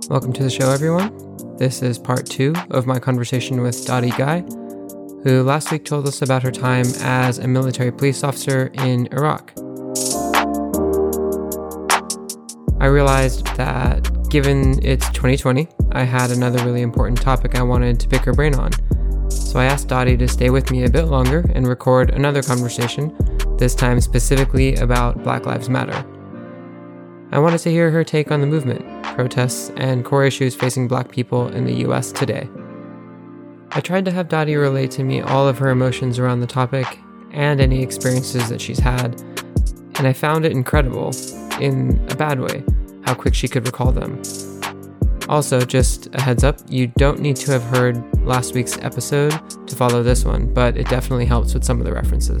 Welcome to the show, everyone. This is part 2 of my conversation with Dottie Guy, who last week told us about her time as a military police officer in Iraq. I realized that given it's 2020, I had another really important topic I wanted to pick her brain on. So I asked Dottie to stay with me a bit longer and record another conversation, this time specifically about Black Lives Matter. I wanted to hear her take on the movement, protests, and core issues facing Black people in the US today. I tried to have Dottie relate to me all of her emotions around the topic and any experiences that she's had, and I found it incredible, in a bad way, how quick she could recall them. Also, just a heads up, you don't need to have heard last week's episode to follow this one, but it definitely helps with some of the references.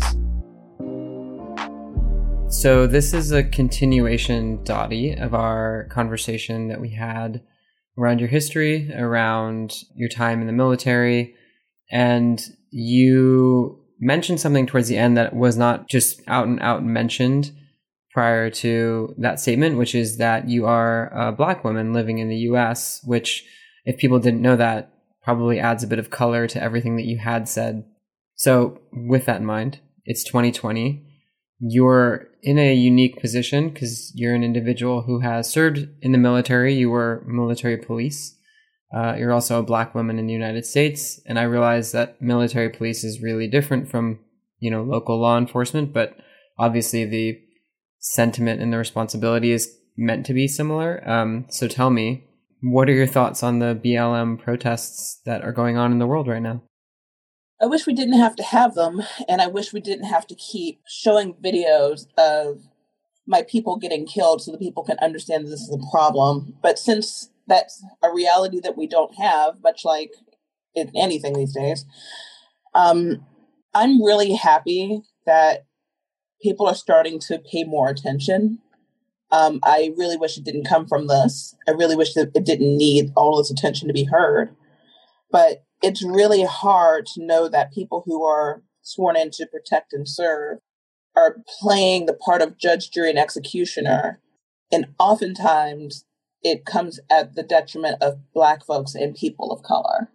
So this is a continuation, Dottie, of our conversation that we had around your history, around your time in the military, and you mentioned something towards the end that was not just out and out mentioned prior to that statement, which is that you are a Black woman living in the US, which, if people didn't know that, probably adds a bit of color to everything that you had said. So with that in mind, it's 2020. You're in a unique position because you're an individual who has served in the military. You were military police. You're also a Black woman in the United States. And I realize that military police is really different from, local law enforcement, but obviously the sentiment and the responsibility is meant to be similar. So tell me, what are your thoughts on the BLM protests that are going on in the world right now? I wish we didn't have to have them, and I wish we didn't have to keep showing videos of my people getting killed so that people can understand this is a problem. But since that's a reality that we don't have, much like in anything these days, I'm really happy that people are starting to pay more attention. I really wish it didn't come from this. I really wish that it didn't need all this attention to be heard. But it's really hard to know that people who are sworn in to protect and serve are playing the part of judge, jury, and executioner. And oftentimes it comes at the detriment of Black folks and people of color.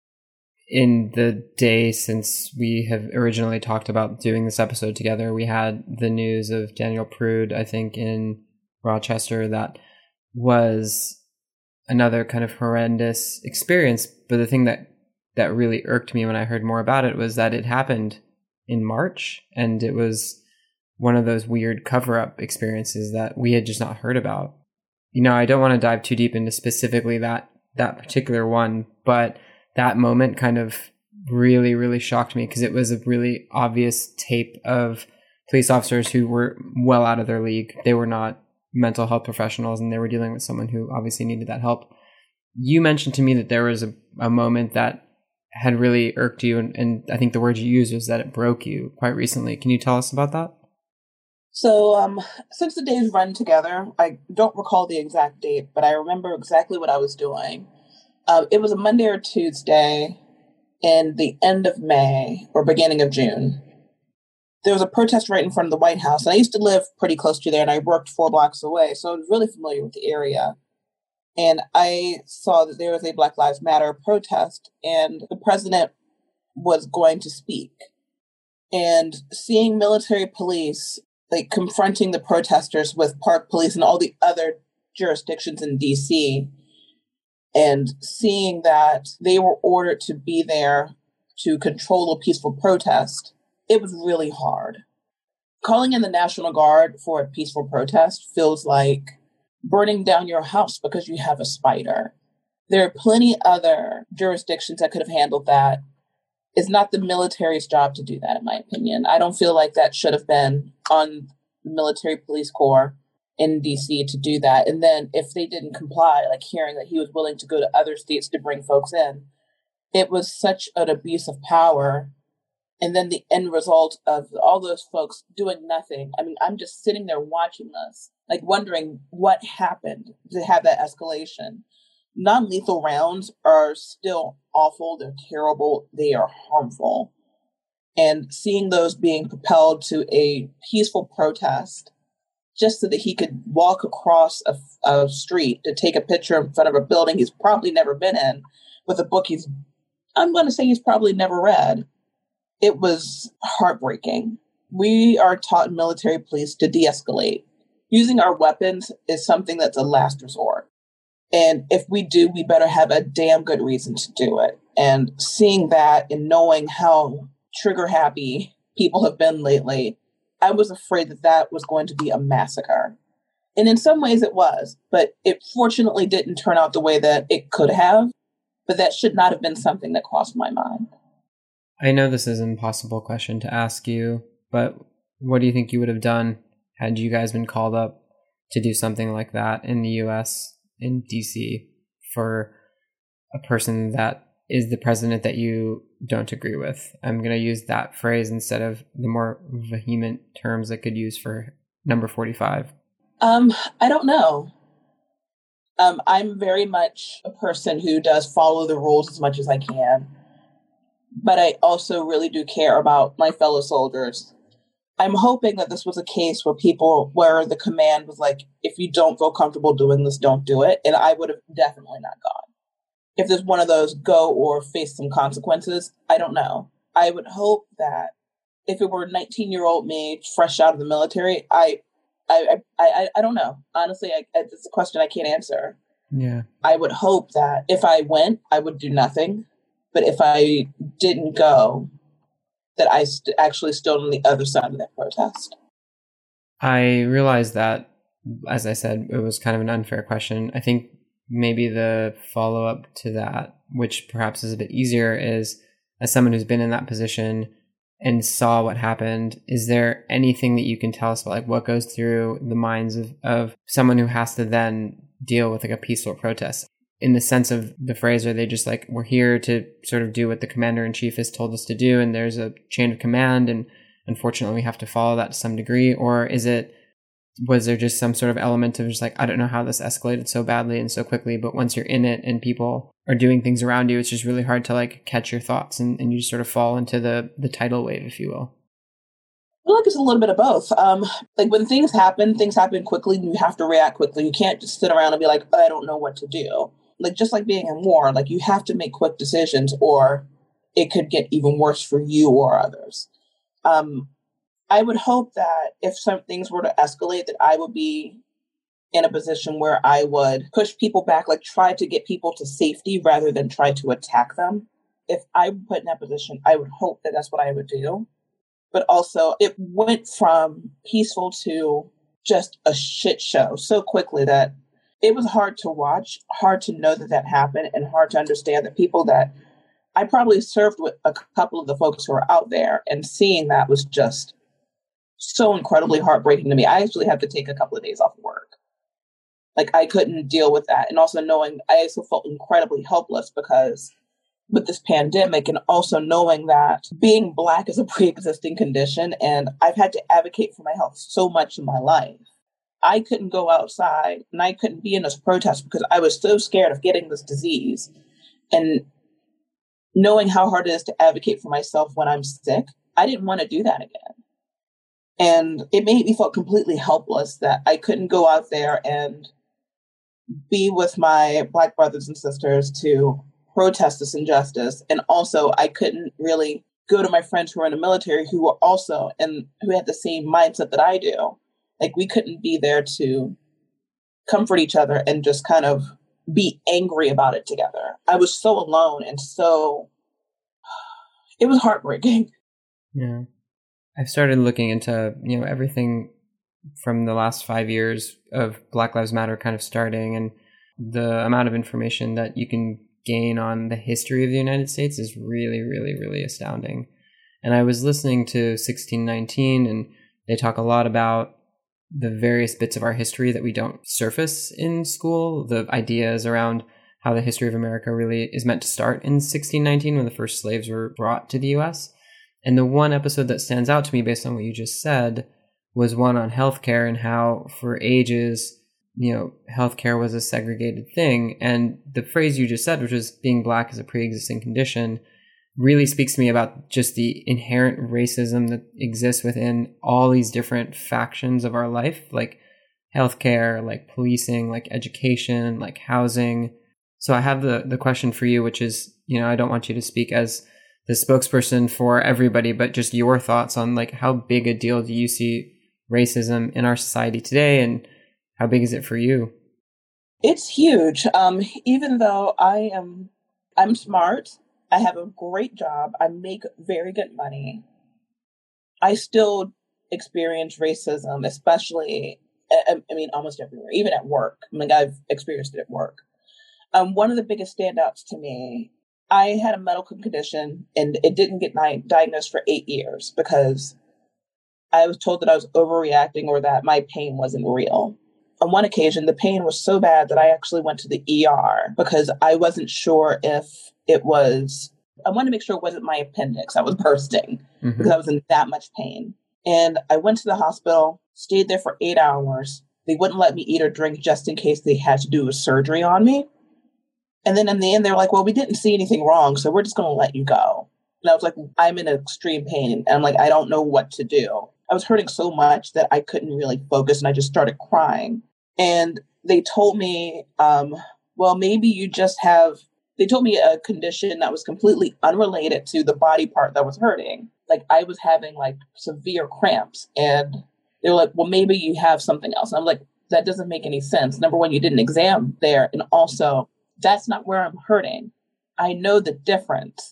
In the day since we have originally talked about doing this episode together, we had the news of Daniel Prude, I think, in Rochester. That was another kind of horrendous experience. But the thing that really irked me when I heard more about it was that it happened in March, and it was one of those weird cover-up experiences that we had just not heard about. I don't want to dive too deep into specifically that particular one, but that moment kind of really, really shocked me because it was a really obvious tape of police officers who were well out of their league. They were not mental health professionals, and they were dealing with someone who obviously needed that help. You mentioned to me that there was a moment that had really irked you, and I think the word you used was that it broke you quite recently. Can you tell us about that? So, since the days run together, I don't recall the exact date, but I remember exactly what I was doing. It was a Monday or Tuesday in the end of May or beginning of June. There was a protest right in front of the White House, and I used to live pretty close to there, and I worked 4 blocks away, so I was really familiar with the area. And I saw that there was a Black Lives Matter protest, and the president was going to speak. And seeing military police, confronting the protesters with Park Police and all the other jurisdictions in D.C., and seeing that they were ordered to be there to control a peaceful protest, it was really hard. Calling in the National Guard for a peaceful protest feels like burning down your house because you have a spider. There are plenty other jurisdictions that could have handled that. It's not the military's job to do that, in my opinion. I don't feel like that should have been on the military police corps in DC to do that. And then if they didn't comply, hearing that he was willing to go to other states to bring folks in, it was such an abuse of power. And then the end result of all those folks doing nothing. I mean, I'm just sitting there watching this, wondering what happened to have that escalation. Non-lethal rounds are still awful. They're terrible. They are harmful. And seeing those being propelled to a peaceful protest just so that he could walk across a street to take a picture in front of a building he's probably never been in with a book I'm going to say he's probably never read. It was heartbreaking. We are taught in military police to de-escalate. Using our weapons is something that's a last resort. And if we do, we better have a damn good reason to do it. And seeing that and knowing how trigger happy people have been lately, I was afraid that that was going to be a massacre. And in some ways it was, but it fortunately didn't turn out the way that it could have. But that should not have been something that crossed my mind. I know this is an impossible question to ask you, but what do you think you would have done had you guys been called up to do something like that in the US, in DC, for a person that is the president that you don't agree with? I'm going to use that phrase instead of the more vehement terms I could use for number 45. I don't know. I'm very much a person who does follow the rules as much as I can, but I also really do care about my fellow soldiers. I'm hoping that this was a case where the command was like, if you don't feel comfortable doing this, don't do it. And I would have definitely not gone. If there's one of those go or face some consequences, I don't know. I would hope that if it were 19-year-old me fresh out of the military, I don't know. Honestly, it's a question I can't answer. Yeah. I would hope that if I went, I would do nothing. But if I didn't go, that I actually stood on the other side of that protest. I realized that, as I said, it was kind of an unfair question. I think maybe the follow-up to that, which perhaps is a bit easier, is as someone who's been in that position and saw what happened, is there anything that you can tell us about like what goes through the minds of someone who has to then deal with like a peaceful protest? In the sense of the phrase, are they just like, we're here to sort of do what the commander-in-chief has told us to do, and there's a chain of command, and unfortunately we have to follow that to some degree? Or was there just some sort of element of just like, I don't know how this escalated so badly and so quickly, but once you're in it and people are doing things around you, it's just really hard to like catch your thoughts, and you just sort of fall into the tidal wave, if you will? I feel like it's a little bit of both. Like when things happen quickly, you have to react quickly. You can't just sit around and be like, I don't know what to do. Like, just like being in war, like you have to make quick decisions or it could get even worse for you or others. I would hope that if some things were to escalate, that I would be in a position where I would push people back, like try to get people to safety rather than try to attack them. If I were put in that position, I would hope that that's what I would do. But also, it went from peaceful to just a shit show so quickly that it was hard to watch, hard to know that happened, and hard to understand that people that I probably served with a couple of the folks who are out there, and seeing that was just so incredibly heartbreaking to me. I actually had to take a couple of days off of work. Like, I couldn't deal with that. And also knowing, I also felt incredibly helpless because with this pandemic, and also knowing that being Black is a pre-existing condition, and I've had to advocate for my health so much in my life. I couldn't go outside and I couldn't be in this protest because I was so scared of getting this disease. And knowing how hard it is to advocate for myself when I'm sick, I didn't want to do that again. And it made me feel completely helpless that I couldn't go out there and be with my Black brothers and sisters to protest this injustice. And also I couldn't really go to my friends who are in the military who were also and who had the same mindset that I do. Like, we couldn't be there to comfort each other and just kind of be angry about it together. I was so alone, and it was heartbreaking. Yeah. I've started looking into, everything from the last 5 years of Black Lives Matter kind of starting, and the amount of information that you can gain on the history of the United States is really, really, really astounding. And I was listening to 1619, and they talk a lot about the various bits of our history that we don't surface in school, the ideas around how the history of America really is meant to start in 1619 when the first slaves were brought to the US. And the one episode that stands out to me based on what you just said was one on healthcare and how for ages, healthcare was a segregated thing. And the phrase you just said, which was being Black is a pre-existing condition, really speaks to me about just the inherent racism that exists within all these different factions of our life. Like, healthcare, like policing, like education, like housing. So I have the question for you, which is, I don't want you to speak as the spokesperson for everybody, but just your thoughts on like how big a deal do you see racism in our society today, and how big is it for you? It's huge. Even though I'm smart, I have a great job, I make very good money, I still experience racism, especially, I mean, almost everywhere, even at work. I mean, I've experienced it at work. One of the biggest standouts to me, I had a medical condition and it didn't get diagnosed for 8 years because I was told that I was overreacting or that my pain wasn't real. On one occasion, the pain was so bad that I actually went to the ER because I wasn't sure if it was, I wanted to make sure it wasn't my appendix I was bursting because I was in that much pain. And I went to the hospital, stayed there for 8 hours. They wouldn't let me eat or drink just in case they had to do a surgery on me. And then in the end, they're like, well, we didn't see anything wrong, so we're just going to let you go. And I was like, I'm in extreme pain. And I'm like, I don't know what to do. I was hurting so much that I couldn't really focus, and I just started crying. And they told me, well, maybe you just have, they told me a condition that was completely unrelated to the body part that was hurting. Like I was having like severe cramps, and they were like, well, maybe you have something else. And I'm like, that doesn't make any sense. Number one, you did an exam there. And also, that's not where I'm hurting. I know the difference.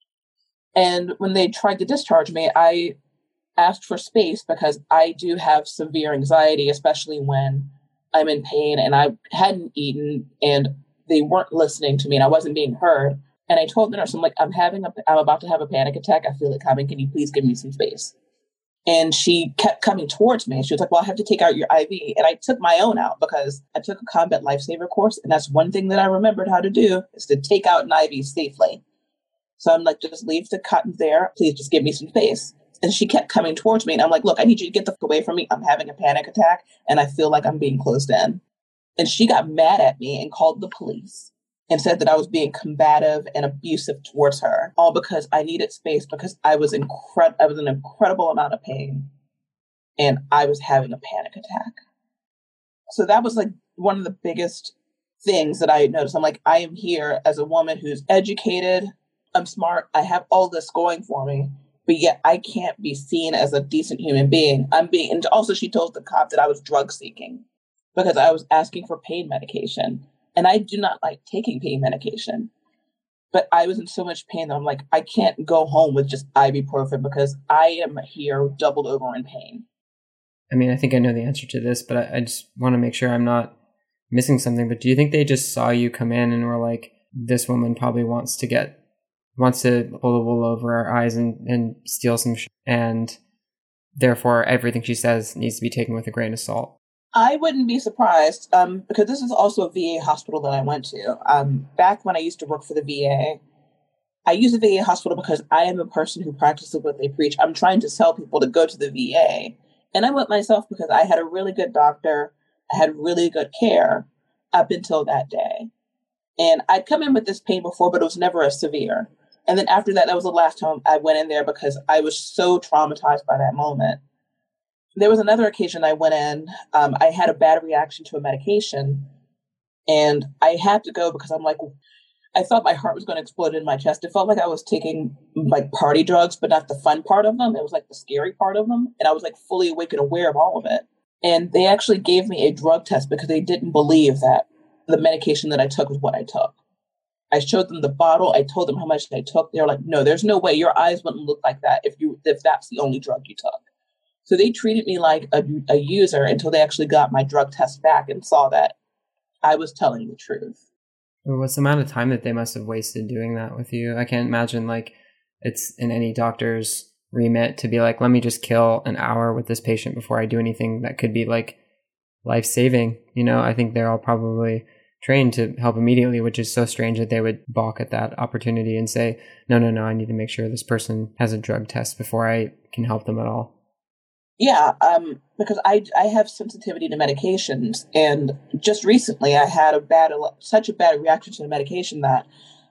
And when they tried to discharge me, I asked for space because I do have severe anxiety, especially when I'm in pain and I hadn't eaten and they weren't listening to me and I wasn't being heard. And I told the nurse, I'm like, I'm about to have a panic attack. I feel it coming. Can you please give me some space? And she kept coming towards me. She was like, well, I have to take out your IV. And I took my own out because I took a combat lifesaver course. And that's one thing that I remembered how to do is to take out an IV safely. So I'm like, just leave the cotton there. Please just give me some space. And she kept coming towards me. And I'm like, look, I need you to get the fuck away from me. I'm having a panic attack and I feel like I'm being closed in. And she got mad at me and called the police and said that I was being combative and abusive towards her, all because I needed space because I was in an incredible amount of pain and I was having a panic attack. So that was like one of the biggest things that I noticed. I'm like, I am here as a woman who's educated, I'm smart, I have all this going for me, but yet I can't be seen as a decent human being. And also she told the cop that I was drug seeking because I was asking for pain medication. And I do not like taking pain medication. But I was in so much pain that I'm like, I can't go home with just ibuprofen because I am here doubled over in pain. I mean, I think I know the answer to this, but I just want to make sure I'm not missing something. But do you think they just saw you come in and were like, this woman probably wants to pull the wool over our eyes and steal some shit, and therefore everything she says needs to be taken with a grain of salt? I wouldn't be surprised because this is also a VA hospital that I went to. Back when I used to work for the VA, I use the VA hospital because I am a person who practices what they preach. I'm trying to tell people to go to the VA. And I went myself because I had a really good doctor. I had really good care up until that day. And I'd come in with this pain before, but it was never as severe. And then after that, that was the last time I went in there because I was so traumatized by that moment. There was another occasion I went in, I had a bad reaction to a medication and I had to go because I'm like, I thought my heart was going to explode in my chest. It felt like I was taking like party drugs, but not the fun part of them. It was like the scary part of them. And I was like fully awake and aware of all of it. And they actually gave me a drug test because they didn't believe that the medication that I took was what I took. I showed them the bottle. I told them how much I took. They were like, no, there's no way your eyes wouldn't look like that if that's the only drug you took. So they treated me like a user until they actually got my drug test back and saw that I was telling the truth. What's the amount of time that they must have wasted doing that with you? I can't imagine like it's in any doctor's remit to be like, let me just kill an hour with this patient before I do anything that could be like life-saving. I think they're all probably trained to help immediately, which is so strange that they would balk at that opportunity and say, no, I need to make sure this person has a drug test before I can help them at all. Yeah, because I have sensitivity to medications, and just recently I had such a bad reaction to the medication that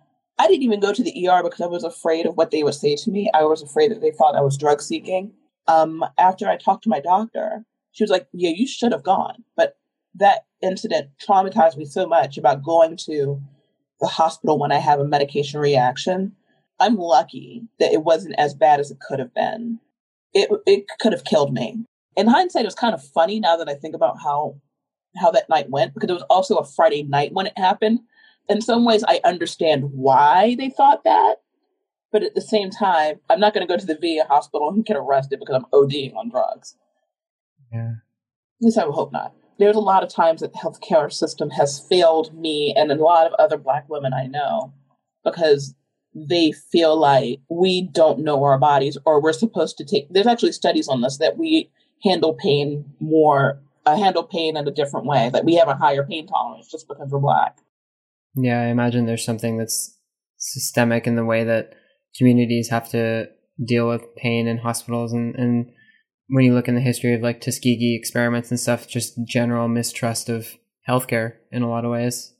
I didn't even go to the ER because I was afraid of what they would say to me. I was afraid that they thought I was drug seeking. After I talked to my doctor, She was like, yeah, you should have gone. But that incident traumatized me so much about going to the hospital when I have a medication reaction. I'm lucky that it wasn't as bad as it could have been. It could have killed me. In hindsight, it was kind of funny now that I think about how that night went, because it was also a Friday night when it happened. In some ways, I understand why they thought that. But at the same time, I'm not going to go to the VA hospital and get arrested because I'm ODing on drugs. Yeah. At least I would hope not. There's a lot of times that the healthcare system has failed me and a lot of other Black women I know because they feel like we don't know our bodies, or we're supposed to take. There's actually studies on this that we handle pain in a different way, that we have a higher pain tolerance just because we're Black. Yeah, I imagine there's something that's systemic in the way that communities have to deal with pain in hospitals, and when you look in the history of like Tuskegee experiments and stuff, just general mistrust of healthcare in a lot of ways.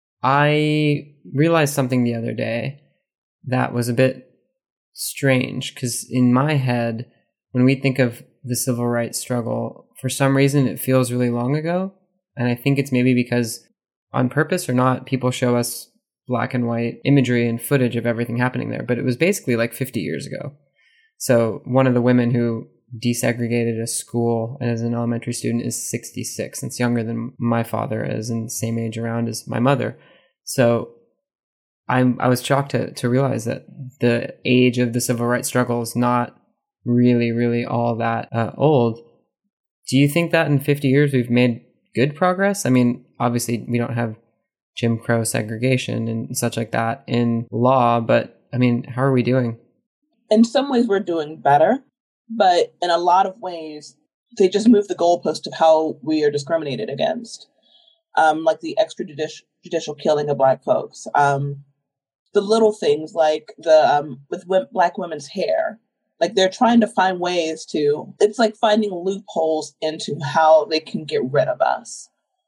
I realized something the other day that was a bit strange, because in my head, when we think of the civil rights struggle, for some reason it feels really long ago. And I think it's maybe because, on purpose or not, people show us black and white imagery and footage of everything happening there. But it was basically like 50 years ago. So one of the women who desegregated a school as an elementary student is 66. It's younger than my father is, and the same age around as my mother. So I was shocked to realize that the age of the civil rights struggle is not really all that old. Do you think that in 50 years we've made good progress? I mean, obviously we don't have Jim Crow segregation and such like that in law, but I mean, how are we doing? In some ways we're doing better, but in a lot of ways they just moved the goalpost of how we are discriminated against. Like the extrajudicial killing of Black folks. The little things like with Black women's hair. Like they're trying to find ways to, it's like finding loopholes into how they can get rid of us.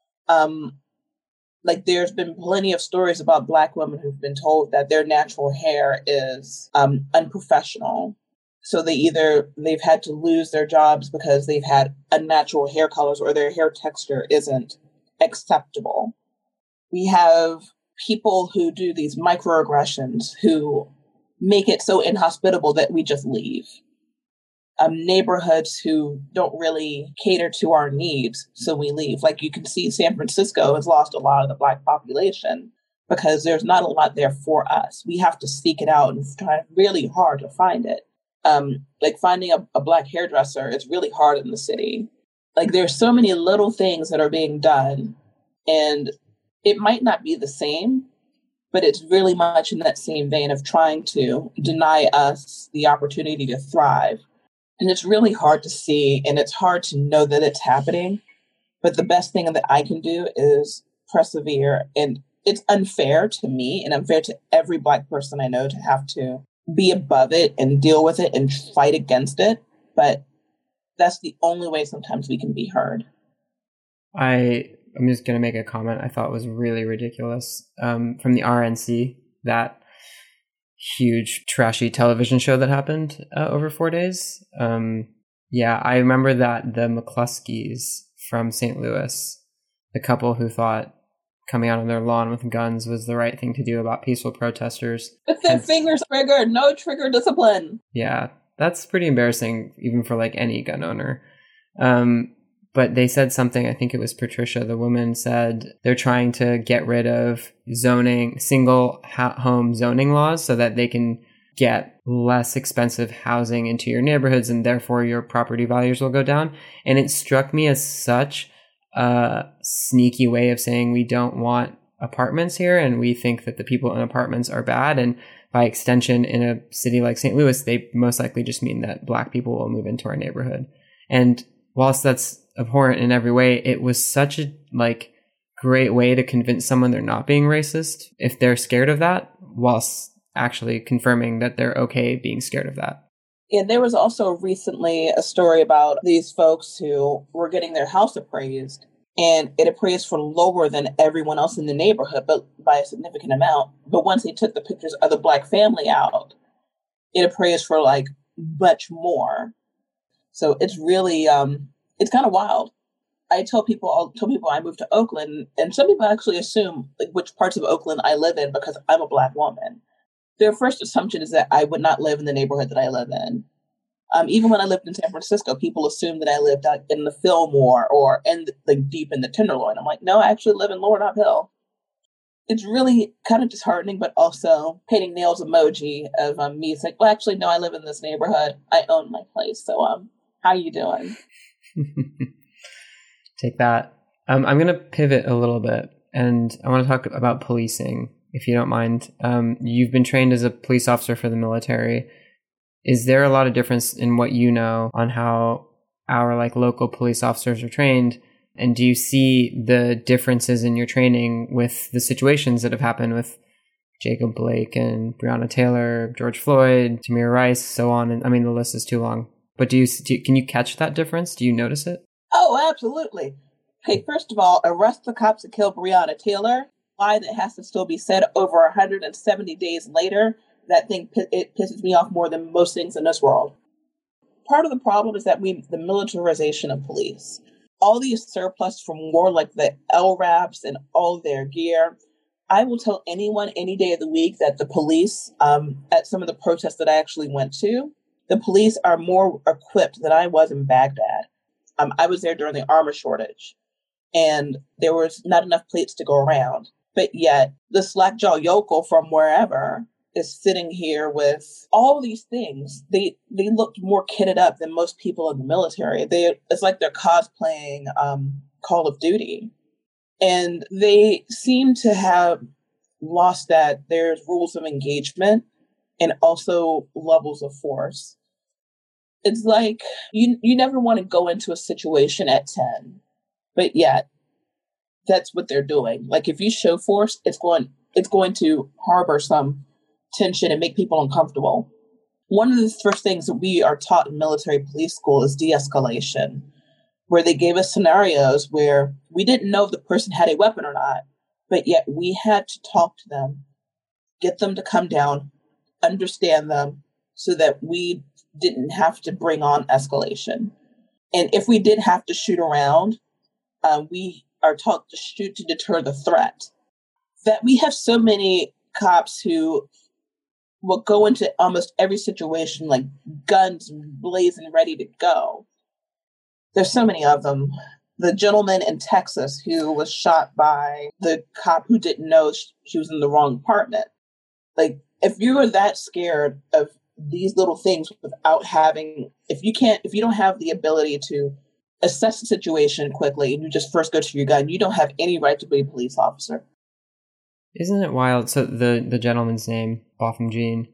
Like there's been plenty of stories about Black women who've been told that their natural hair is unprofessional. So they've had to lose their jobs because they've had unnatural hair colors, or their hair texture isn't acceptable. We have people who do these microaggressions who make it so inhospitable that we just leave. Neighborhoods who don't really cater to our needs, so we leave. Like you can see San Francisco has lost a lot of the Black population because there's not a lot there for us. We have to seek it out and try really hard to find it. Like finding a Black hairdresser is really hard in the city. Like there's so many little things that are being done, and it might not be the same, but it's really much in that same vein of trying to deny us the opportunity to thrive. And it's really hard to see, and it's hard to know that it's happening. But the best thing that I can do is persevere. And it's unfair to me and unfair to every Black person I know to have to be above it and deal with it and fight against it. But that's the only way sometimes we can be heard. I'm just going to make a comment I thought was really ridiculous from the RNC, that huge trashy television show that happened over 4 days. Yeah, I remember that the McCluskeys from St. Louis, the couple who thought coming out on their lawn with guns was the right thing to do about peaceful protesters. With their fingers triggered, no trigger discipline. Yeah, that's pretty embarrassing even for like any gun owner. But they said something, I think it was Patricia, the woman said they're trying to get rid of single home zoning laws so that they can get less expensive housing into your neighborhoods, and therefore your property values will go down. And it struck me as such a sneaky way of saying we don't want apartments here and we think that the people in apartments are bad. And by extension, in a city like St. Louis, they most likely just mean that Black people will move into our neighborhood. And whilst that's abhorrent in every way, it was such a great way to convince someone they're not being racist if they're scared of that, whilst actually confirming that they're okay being scared of that. Yeah, there was also recently a story about these folks who were getting their house appraised, and it appraised for lower than everyone else in the neighborhood, but by a significant amount. But once they took the pictures of the Black family out, it appraised for much more. So it's really It's kind of wild. I'll tell people I moved to Oakland, and some people actually assume like which parts of Oakland I live in because I'm a Black woman. Their first assumption is that I would not live in the neighborhood that I live in. Even when I lived in San Francisco, people assumed that I lived out in the Fillmore or like deep in the Tenderloin. I'm like, no, I actually live in Lower Nob Hill. It's really kind of disheartening, but also painting nails emoji of me. It's like, well, actually, no, I live in this neighborhood. I own my place. So, how you doing? Take that. I'm going to pivot a little bit, and I want to talk about policing, if you don't mind. You've been trained as a police officer for the military. Is there a lot of difference in what you know on how our like local police officers are trained? And do you see the differences in your training with the situations that have happened with Jacob Blake and Breonna Taylor, George Floyd, Tamir Rice, so on? And I mean, the list is too long. But can you catch that difference? Do you notice it? Oh, absolutely. Hey, first of all, arrest the cops that killed Breonna Taylor. Why that has to still be said over 170 days later, that thing, it pisses me off more than most things in this world. Part of the problem is that the militarization of police. All these surplus from war, like the LRAPs and all their gear. I will tell anyone any day of the week that the police, at some of the protests that I actually went to, the police are more equipped than I was in Baghdad. I was there during the armor shortage, and there was not enough plates to go around. But yet, the slackjaw yokel from wherever is sitting here with all these things. They looked more kitted up than most people in the military. It's like they're cosplaying Call of Duty. And they seem to have lost that there's rules of engagement and also levels of force. It's like you never want to go into a situation at 10, but yet that's what they're doing. Like if you show force, it's going to harbor some tension and make people uncomfortable. One of the first things that we are taught in military police school is de-escalation, where they gave us scenarios where we didn't know if the person had a weapon or not, but yet we had to talk to them, get them to come down, understand them, so that we didn't have to bring on escalation. And if we did have to shoot around, we are taught to shoot to deter the threat. That we have so many cops who will go into almost every situation like guns blazing ready to go. There's so many of them. The gentleman in Texas who was shot by the cop who didn't know she was in the wrong apartment. Like, if you are that scared of these little things without having, if you don't have the ability to assess the situation quickly and you just first go to your gun, you don't have any right to be a police officer. Isn't it wild? So the gentleman's name, Botham Jean,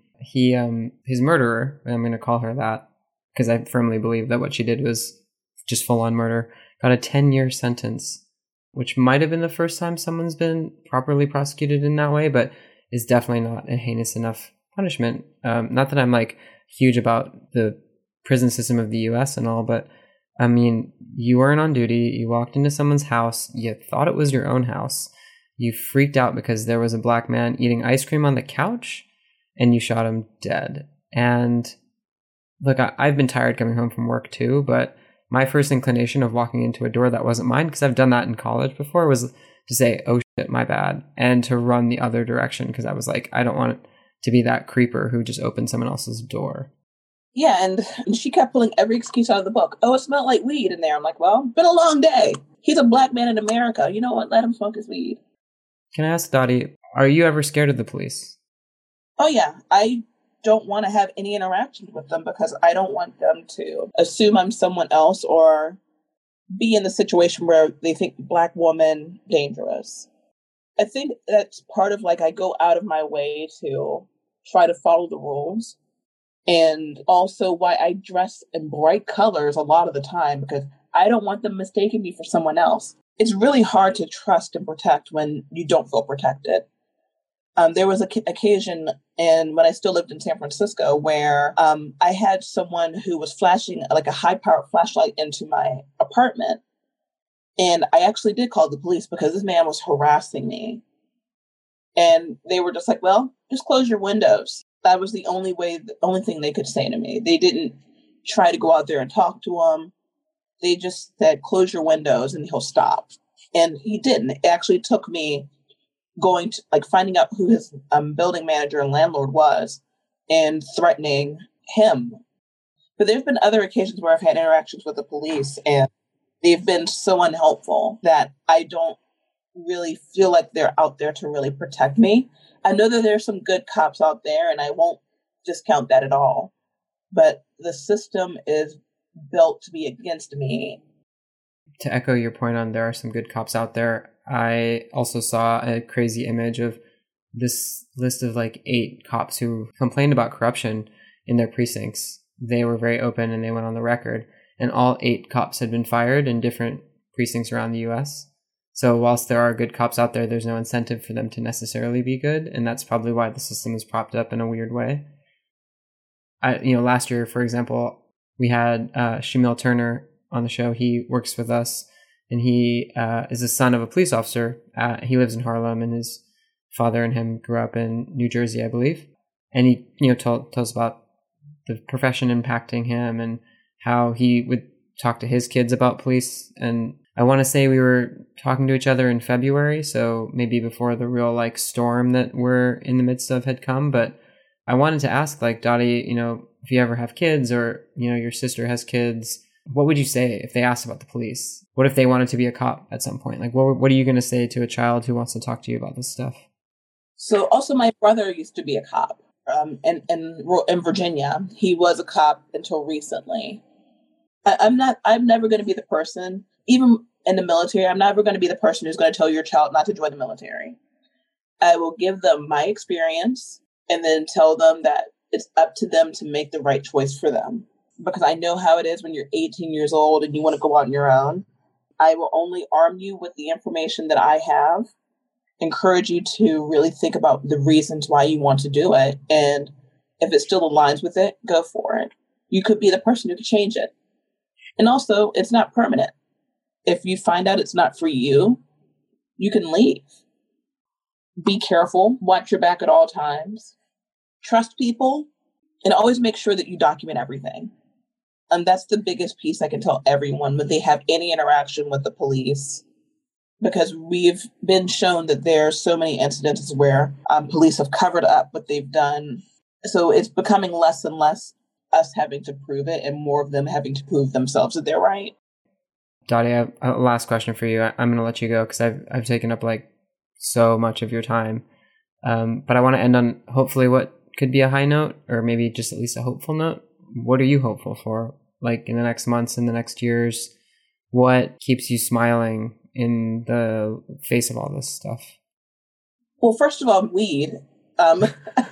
his murderer, and I'm going to call her that because I firmly believe that what she did was just full-on murder, got a 10-year sentence, which might have been the first time someone's been properly prosecuted in that way, but is definitely not a heinous enough punishment. Not that I'm like huge about the prison system of the US and all, but I mean, you weren't on duty, you walked into someone's house, you thought it was your own house, you freaked out because there was a black man eating ice cream on the couch, and you shot him dead. And look, I've been tired coming home from work too, but my first inclination of walking into a door that wasn't mine, because I've done that in college before, was to say, oh shit, my bad, and to run the other direction, because I was like, I don't want to be that creeper who just opened someone else's door. Yeah, and she kept pulling every excuse out of the book. Oh, it smelled like weed in there. I'm like, well, been a long day. He's a black man in America. You know what? Let him smoke his weed. Can I ask, Dottie, are you ever scared of the police? Oh, yeah. I don't want to have any interactions with them because I don't want them to assume I'm someone else or be in the situation where they think black woman dangerous. I think that's part of like I go out of my way to try to follow the rules, and also why I dress in bright colors a lot of the time, because I don't want them mistaking me for someone else. It's really hard to trust and protect when you don't feel protected. There was an occasion when I still lived in San Francisco where I had someone who was flashing like a high-powered flashlight into my apartment. And I actually did call the police because this man was harassing me. And they were just like, well, just close your windows. That was the only thing they could say to me. They didn't try to go out there and talk to him. They just said, close your windows and he'll stop. And he didn't. It actually took me going to finding out who his building manager and landlord was and threatening him. But there's been other occasions where I've had interactions with the police and they've been so unhelpful that I don't really feel like they're out there to really protect me. I know that there's some good cops out there and I won't discount that at all. But the system is built to be against me. To echo your point on there are some good cops out there, I also saw a crazy image of this list of 8 cops who complained about corruption in their precincts. They were very open and they went on the record, and all 8 cops had been fired in different precincts around the US. So whilst there are good cops out there, there's no incentive for them to necessarily be good, and that's probably why the system is propped up in a weird way. Last year, for example, we had Shamil Turner on the show. He works with us, and he is the son of a police officer. He lives in Harlem, and his father and him grew up in New Jersey, I believe. And he told us about the profession impacting him and how he would talk to his kids about police. And I want to say we were talking to each other in February, so maybe before the real storm that we're in the midst of had come. But I wanted to ask, Dottie, if you ever have kids or, your sister has kids, what would you say if they asked about the police? What if they wanted to be a cop at some point? What are you going to say to a child who wants to talk to you about this stuff? So also my brother used to be a cop in Virginia. He was a cop until recently. I'm never going to be the person, even in the military, I'm never going to be the person who's going to tell your child not to join the military. I will give them my experience and then tell them that it's up to them to make the right choice for them. Because I know how it is when you're 18 years old and you want to go out on your own. I will only arm you with the information that I have, encourage you to really think about the reasons why you want to do it. And if it still aligns with it, go for it. You could be the person who could change it. And also, it's not permanent. If you find out it's not for you, you can leave. Be careful. Watch your back at all times. Trust people. And always make sure that you document everything. And that's the biggest piece I can tell everyone when they have any interaction with the police. Because we've been shown that there are so many incidents where police have covered up what they've done. So it's becoming less and less us having to prove it and more of them having to prove themselves that they're right. Dottie, I have a last question for you. I'm going to let you go because I've taken up so much of your time. But I want to end on hopefully what could be a high note, or maybe just at least a hopeful note. What are you hopeful for? In the next months, in the next years, what keeps you smiling in the face of all this stuff? Well, first of all, weed. I'm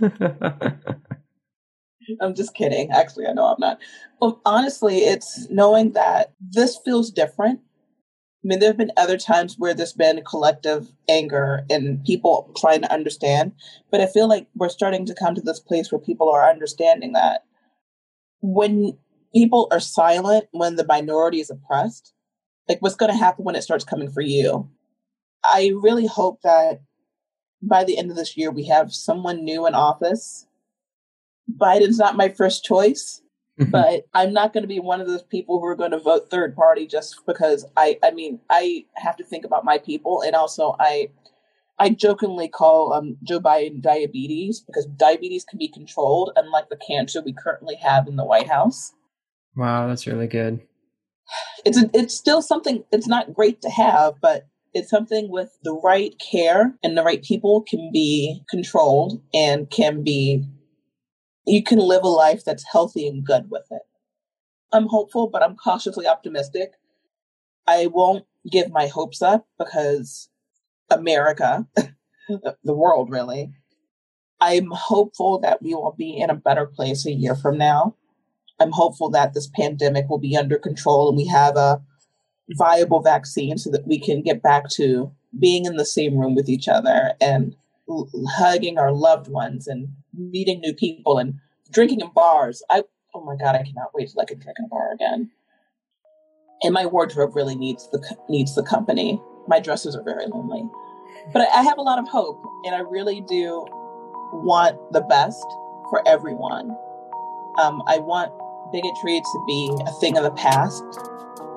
just kidding. Actually, I know I'm not. Well, honestly, it's knowing that this feels different. I mean, there have been other times where there's been collective anger and people trying to understand, but I feel like we're starting to come to this place where people are understanding that when people are silent, when the minority is oppressed, what's going to happen when it starts coming for you? I really hope that by the end of this year, we have someone new in office. Biden's not my first choice, but I'm not going to be one of those people who are going to vote third party just because I have to think about my people. And also I jokingly call Joe Biden diabetes because diabetes can be controlled, unlike the cancer we currently have in the White House. Wow, that's really good. It's still something, it's not great to have, but it's something with the right care and the right people can be controlled and you can live a life that's healthy and good with it. I'm hopeful, but I'm cautiously optimistic. I won't give my hopes up because America, the world really, I'm hopeful that we will be in a better place a year from now. I'm hopeful that this pandemic will be under control and we have a viable vaccine so that we can get back to being in the same room with each other and hugging our loved ones and meeting new people and drinking in bars. Oh my God, I cannot wait till I can drink in a bar again. And my wardrobe really needs the company. My dresses are very lonely. But I have a lot of hope, and I really do want the best for everyone. I want bigotry to be a thing of the past.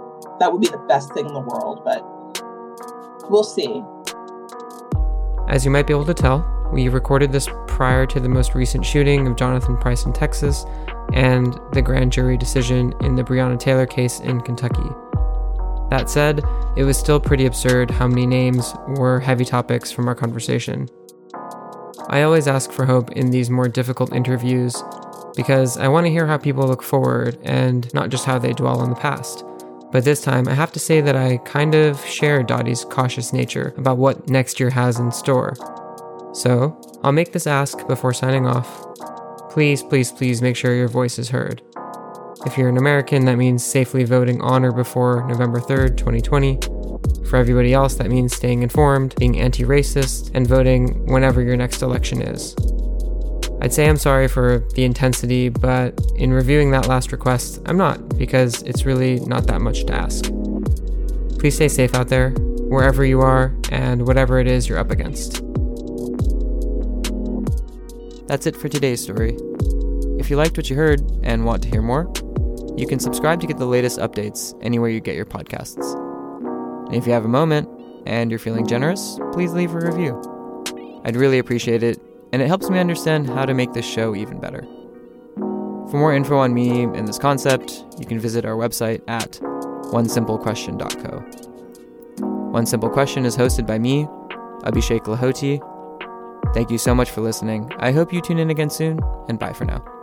that would be the best thing in the world, but we'll see. As you might be able to tell, we recorded this prior to the most recent shooting of Jonathan Price in Texas and the grand jury decision in the Breonna Taylor case in Kentucky. That said, it was still pretty absurd how many names were heavy topics from our conversation. I always ask for hope in these more difficult interviews because I want to hear how people look forward and not just how they dwell on the past. But this time, I have to say that I kind of share Dottie's cautious nature about what next year has in store. So, I'll make this ask before signing off. Please, please, please make sure your voice is heard. If you're an American, that means safely voting on or before November 3rd, 2020. For everybody else, that means staying informed, being anti-racist, and voting whenever your next election is. I'd say I'm sorry for the intensity, but in reviewing that last request, I'm not, because it's really not that much to ask. Please stay safe out there, wherever you are, and whatever it is you're up against. That's it for today's story. If you liked what you heard and want to hear more, you can subscribe to get the latest updates anywhere you get your podcasts. And if you have a moment and you're feeling generous, please leave a review. I'd really appreciate it, and it helps me understand how to make this show even better. For more info on me and this concept, you can visit our website at onesimplequestion.co. One Simple Question is hosted by me, Abhishek Lahoti. Thank you so much for listening. I hope you tune in again soon, and bye for now.